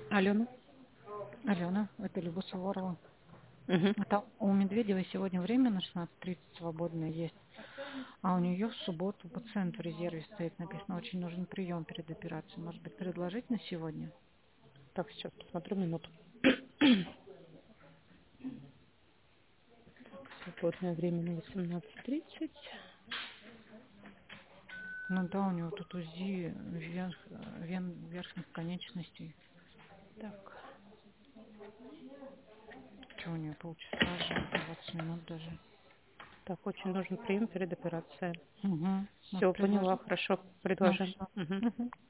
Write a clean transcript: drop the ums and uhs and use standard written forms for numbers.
Алена. Алена, это Люба Суворова. Мгм. Это у Медведевой сегодня время на 16:30 свободное есть, а у нее в субботу пациент в резерве стоит, написано, очень нужен прием перед операцией. Может быть, предложить на сегодня? Так, сейчас посмотрю минуту. Свободное время на 18:30. Ну да, у него тут УЗИ вен верхних конечностей. Так, Что у нее, полчаса же, 20 минут даже. так, очень нужен прием перед операцией. Угу. Может, Все, поняла, предложить? хорошо, Ну предложим. все. Мгм. Угу.